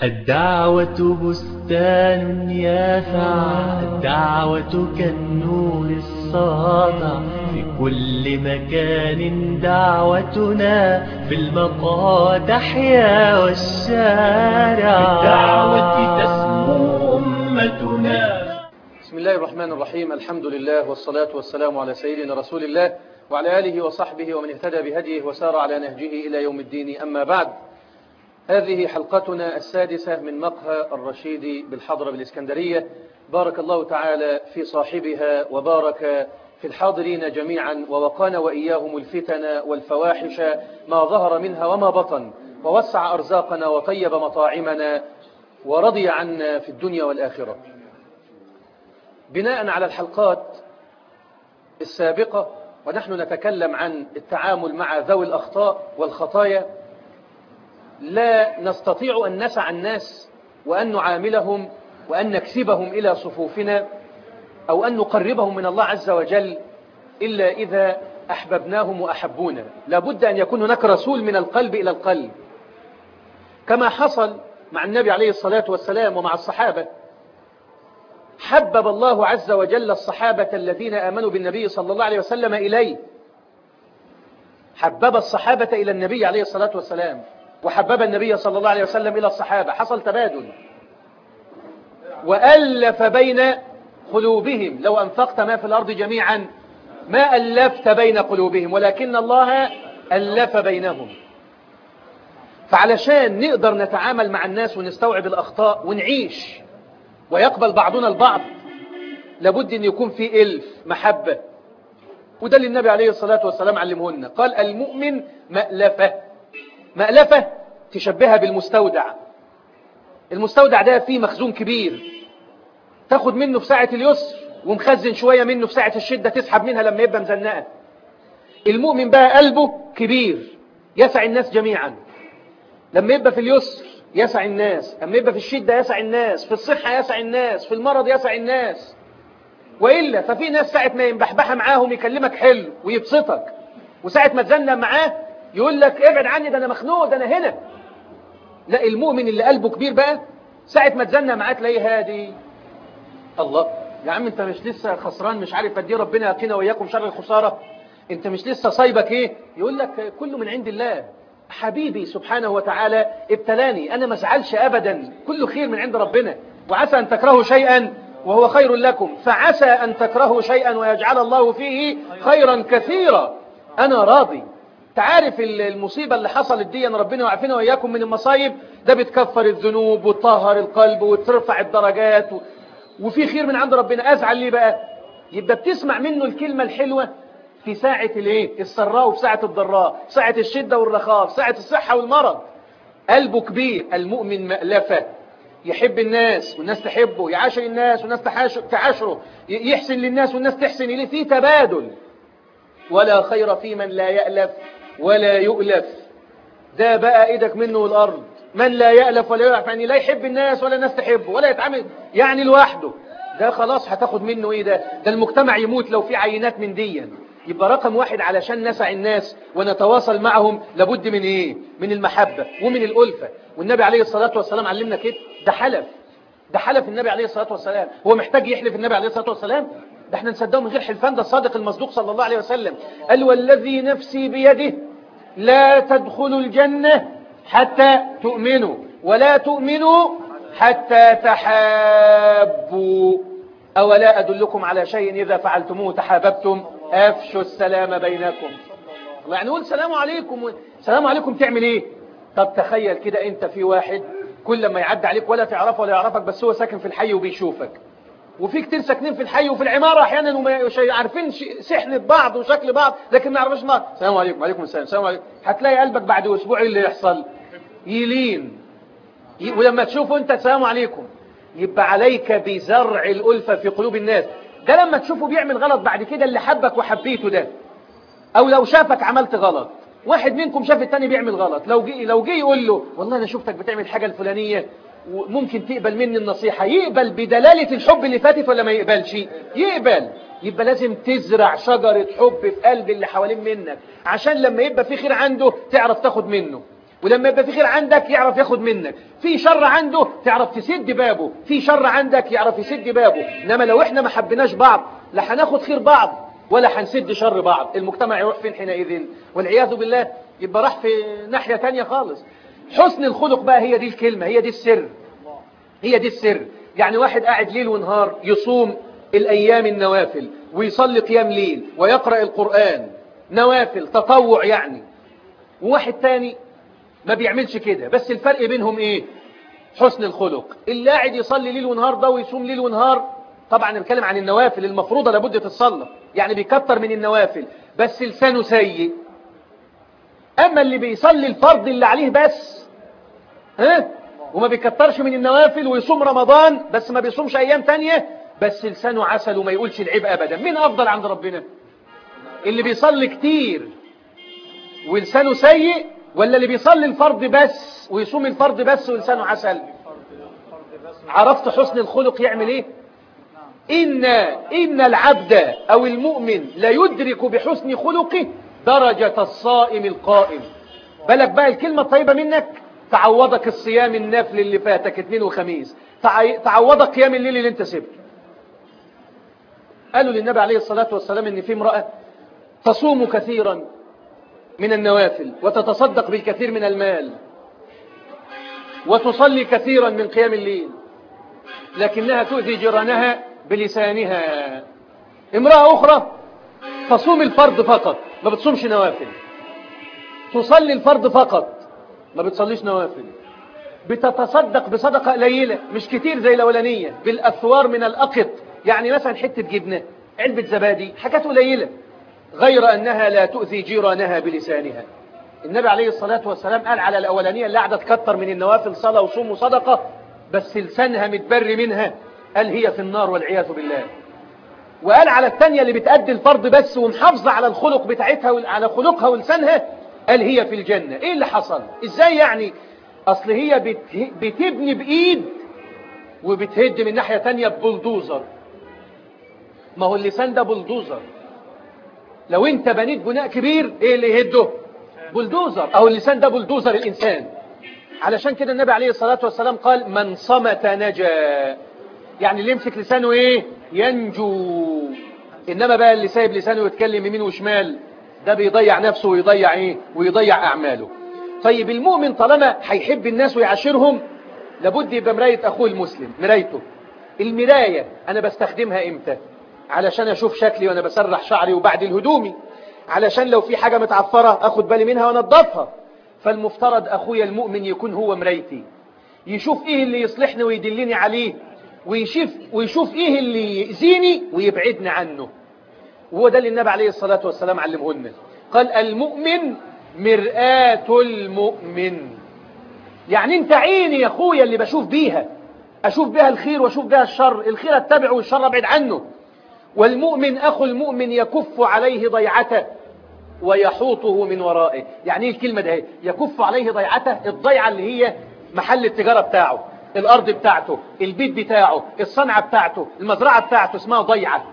الدعوة بستان يافع، الدعوة كالنور الساطع، في كل مكان دعوتنا، في المقاطع تحيا والشارع، بالدعوة تسمو أمتنا. بسم الله الرحمن الرحيم. الحمد لله والصلاة والسلام على سيدنا رسول الله وعلى آله وصحبه ومن اهتدى بهديه وسار على نهجه إلى يوم الدين. أما بعد، هذه حلقتنا السادسة من مقهى الرشيد بالحضرة بالإسكندرية. بارك الله تعالى في صاحبها وبارك في الحاضرين جميعا، ووقانا وإياهم الفتن والفواحش ما ظهر منها وما بطن، ووسع أرزاقنا وطيب مطاعمنا ورضي عنا في الدنيا والآخرة. بناء على الحلقات السابقة، ونحن نتكلم عن التعامل مع ذوي الأخطاء والخطايا، لا نستطيع أن نسع الناس وأن نعاملهم وأن نكسبهم إلى صفوفنا أو أن نقربهم من الله عز وجل إلا إذا أحببناهم وأحبونا. لابد أن يكون هناك رسول من القلب إلى القلب، كما حصل مع النبي عليه الصلاة والسلام ومع الصحابة. حبب الله عز وجل الصحابة الذين آمنوا بالنبي صلى الله عليه وسلم إليه، حبب الصحابة إلى النبي عليه الصلاة والسلام، وحبب النبي صلى الله عليه وسلم إلى الصحابة. حصل تبادل وألف بين قلوبهم. لو أنفقت ما في الأرض جميعا ما ألفت بين قلوبهم، ولكن الله ألف بينهم. فعلشان نقدر نتعامل مع الناس ونستوعب الأخطاء ونعيش ويقبل بعضنا البعض، لابد أن يكون في ألف محبة. وده اللي النبي عليه الصلاة والسلام علمهن. قال: المؤمن مألفة. مألفة تشبهها بالمستودع. المستودع ده فيه مخزون كبير، تاخد منه في ساعة اليسر ومخزن شوية منه في ساعة الشدة، تسحب منها لما يبقى مزنقة. المؤمن بقى قلبه كبير، يسع الناس جميعا. لما يبقى في اليسر يسع الناس، لما يبقى في الشدة يسع الناس، في الصحة يسع الناس، في المرض يسع الناس. وإلا ففي ناس ساعة ما ينبحبح معاهم يكلمك حلو ويبسطك، وساعة ما تزنق معاه يقول لك ابعد عني، ده أنا مخنوق، ده أنا هنا. لا، المؤمن اللي قلبه كبير بقى ساعة ما تزنق معاه تلاقيه هادي. الله يا عم، انت مش لسه خسران؟ مش عارف قد ايه ربنا يقينا وإياكم شر الخسارة. انت مش لسه صايبك ايه؟ يقول لك كله من عند الله. حبيبي سبحانه وتعالى ابتلاني، أنا ما ازعلش أبدا، كله خير من عند ربنا. وعسى أن تكرهوا شيئا وهو خير لكم، فعسى أن تكرهوا شيئا ويجعل الله فيه خيرا كثيرا. أنا راضي. تعرف المصيبة اللي حصلت دي، أن ربنا يعافينا وإياكم من المصايب، ده بتكفر الذنوب وتطهر القلب وترفع الدرجات وفي خير من عند ربنا. أزعل ليه بقى؟ يبقى بتسمع منه الكلمة الحلوة في ساعة السراء وفي ساعة الضراء، ساعة الشدة والرخاء، ساعة الصحة والمرض. قلبه كبير. المؤمن مألفة، يحب الناس والناس تحبه، يعاشر الناس والناس تعاشره، يحسن للناس والناس تحسن إليه. في تبادل. ولا خير في من لا يألف ولا يؤلف. ده بقى ايدك منه والأرض. من لا يألف ولا يؤلف يعني لا يحب الناس ولا الناس تحبه ولا يتعامل يعني لوحده، ده خلاص هتاخد منه ايه؟ ده المجتمع يموت لو في عينات من دي. يبقى رقم واحد علشان نسع الناس ونتواصل معهم لابد من ايه؟ من المحبة ومن الألفة. والنبي عليه الصلاة والسلام علمنا كده. ده حلف النبي عليه الصلاة والسلام. هو محتاج يحلف النبي عليه الصلاة والسلام؟ ده احنا نصدقه من غير حلفان. ده الصادق المصدوق صلى الله عليه وسلم قال: والذي نفسي بيده لا تدخلوا الجنة حتى تؤمنوا، ولا تؤمنوا حتى تحابوا. أولا أدلكم على شيء إذا فعلتموه تحاببتم؟ أفشوا السلام بينكم. الله يعني قول سلام عليكم. سلام عليكم تعمل إيه؟ طب تخيل كده، أنت في واحد كل ما يعدي عليك ولا تعرفه ولا يعرفك، بس هو ساكن في الحي وبيشوفك. وفي كتير ساكنين في الحي وفي العمارة أحيانا وما عارفين سحن بعض وشكل بعض، لكن ما يعرفوش بعض. السلام عليكم. وعليكم السلام. السلام عليكم. هتلاقي قلبك بعد أسبوع اللي يحصل يلين. ولما تشوفه أنت السلام عليكم، يبقى عليك بزرع الألفة في قلوب الناس. ده لما تشوفه بيعمل غلط بعد كده اللي حبك وحبيته ده، أو لو شافك عملت غلط، واحد منكم شاف التاني بيعمل غلط، لو جه يقول له والله أنا شفتك بتعمل حاجة الفلانية وممكن تقبل مني النصيحة، يقبل بدلالة الحب اللي فاتت ولا ما يقبلش؟ يقبل. يبقى لازم تزرع شجرة حب في قلب اللي حوالين منك، عشان لما يبقى في خير عنده تعرف تاخد منه. ولما يبقى في خير عندك يعرف ياخد منك، في شر عنده تعرف تسد بابه، في شر عندك يعرف يسد بابه. إنما لو إحنا ما حبناش بعض لا هناخد خير بعض ولا هنسد شر بعض، المجتمع يروح فين حينئذ؟ والعياذ بالله يبقى راح في ناحية تانية خالص. حسن الخلق بقى هي دي الكلمة، هي دي السر، هي دي السر. يعني واحد قاعد ليل ونهار يصوم الأيام النوافل ويصلي قيام ليل ويقرأ القرآن نوافل تطوع يعني، وواحد تاني ما بيعملش كده، بس الفرق بينهم ايه؟ حسن الخلق. اللي قاعد يصلي ليل ونهار ده ويصوم ليل ونهار، طبعا نتكلم عن النوافل المفروضة لابد تتصلى، يعني بيكتر من النوافل بس لسانه سيء. اما اللي بيصلي الفرض اللي عليه بس وما بيكترش من النوافل ويصوم رمضان بس ما بيصومش ايام تانية، بس لسانه عسل وما يقولش العيب ابدا، مين افضل عند ربنا؟ اللي بيصلي كتير ولسانه سيء، ولا اللي بيصلي الفرض بس ويصوم الفرض بس ولسانه عسل؟ عرفت حسن الخلق يعمل ايه؟ إن العبد أو المؤمن لا يدرك بحسن خلقه درجة الصائم القائم. بالك بقى الكلمة الطيبة منك تعوضك الصيام النافل اللي فاتك 2 وخميس، تعوضك قيام الليل اللي انت سبته. قالوا للنبي عليه الصلاة والسلام ان في امرأة تصوم كثيرا من النوافل وتتصدق بالكثير من المال وتصلي كثيرا من قيام الليل، لكنها تؤذي جيرانها بلسانها. امرأة أخرى تصوم الفرض فقط ما بتصومش نوافل، تصلي الفرض فقط ما بتصليش نوافل، بتتصدق بصدقة قليلة مش كتير زي الأولانية بالأثوار من الأقط، يعني مثلا حتة جبنة، علبة زبادي، حاجات قليلة، غير أنها لا تؤذي جيرانها بلسانها. النبي عليه الصلاة والسلام قال على الأولانية اللي قاعدة تكتر من النوافل صلاة وصوم وصدقة بس لسانها متبر منها، قال هي في النار والعياذ بالله. وقال على الثانية اللي بتأدي الفرض بس ومحافظة على الخلق بتاعتها وعلى خلقها ولسانها، قال هي في الجنة. ايه اللي حصل؟ ازاي يعني؟ اصل هي بتبني بإيد وبتهد من ناحية تانية ببلدوزر. ما هو اللسان ده بلدوزر، لو انت بنيت بناء كبير ايه اللي يهده؟ بلدوزر. او اللسان ده بلدوزر الانسان. علشان كده النبي عليه الصلاة والسلام قال من صمت نجا، يعني اللي يمسك لسانه ايه؟ ينجو. انما بقى اللي سايب لسانه يتكلم يمين وشمال ده بيضيع نفسه ويضيع ايه؟ ويضيع اعماله. طيب المؤمن طالما هيحب الناس ويعاشرهم لابد يبقى مراية اخوه المسلم، مرايته. المراية انا بستخدمها امتى؟ علشان اشوف شكلي وانا بسرح شعري وبعد الهدومي، علشان لو في حاجة متعفرة اخد بالي منها وانضفها. فالمفترض اخويا المؤمن يكون هو مرايتي، يشوف ايه اللي يصلحني ويدلني عليه، ويشوف ايه اللي يأذيني ويبعدني عنه. وهو ده اللي النبي عليه الصلاة والسلام علمه لنا، قال المؤمن مرآة المؤمن. يعني انت عيني يا اخويا اللي بشوف بيها، اشوف بيها الخير واشوف بيها الشر، الخير اتبعه والشر ابعد عنه. والمؤمن اخو المؤمن يكف عليه ضيعته ويحوطه من ورائه. يعني ايه الكلمة ده؟ يكف عليه ضيعته، الضيعة اللي هي محل التجارة بتاعه، الارض بتاعته، البيت بتاعه، الصنعة بتاعته، المزرعة بتاعته، اسمها ضيعة.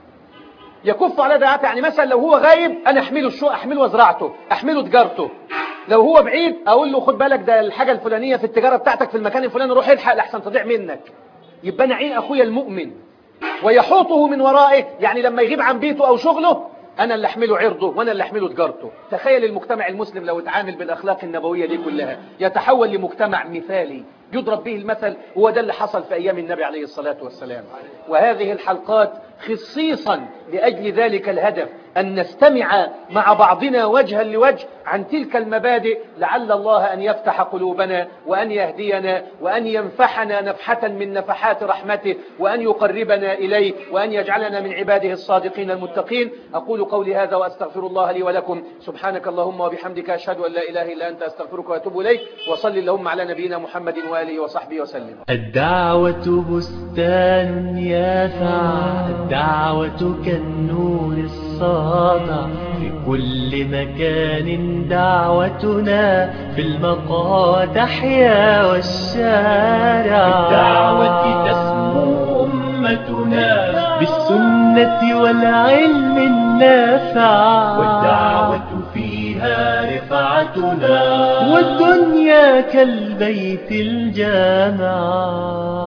يكف على ضيعته، يعني مثلا لو هو غايب انا احمله احمله وزرعته، احمله تجارته. لو هو بعيد اقول له خد بالك ده الحاجة الفلانية في التجارة بتاعتك في المكان الفلاني، روح الحق لحسن تضيع منك. يبقى انا عين اخويا المؤمن. ويحوطه من ورائه، يعني لما يغيب عن بيته او شغله انا اللي احمله عرضه وانا اللي احمله تجارته. تخيل المجتمع المسلم لو اتعامل بالاخلاق النبوية دي كلها يتحول لمجتمع مثالي يضرب به المثل. هو ده اللي حصل في ايام النبي عليه الصلاة والسلام. وهذه الحلقات خصيصا لأجل ذلك الهدف، أن نستمع مع بعضنا وجها لوجه عن تلك المبادئ، لعل الله أن يفتح قلوبنا وأن يهدينا وأن ينفحنا نفحة من نفحات رحمته وأن يقربنا إليه وأن يجعلنا من عباده الصادقين المتقين. أقول قولي هذا وأستغفر الله لي ولكم. سبحانك اللهم وبحمدك أشهد أن لا إله إلا أنت أستغفرك وأتوب إليك. وصل اللهم على نبينا محمد وآله وصحبه وسلم. الدعوة بستان يافع، الدعوة كالنور الساطع، في كل مكان دعوتنا، في المقام تحيا والشارع، بالدعوة تسمو أمتنا، بالسنة والعلم النافع، والدعوة فيها رفعة جماعتنا والدنيا كالبيت الجامع.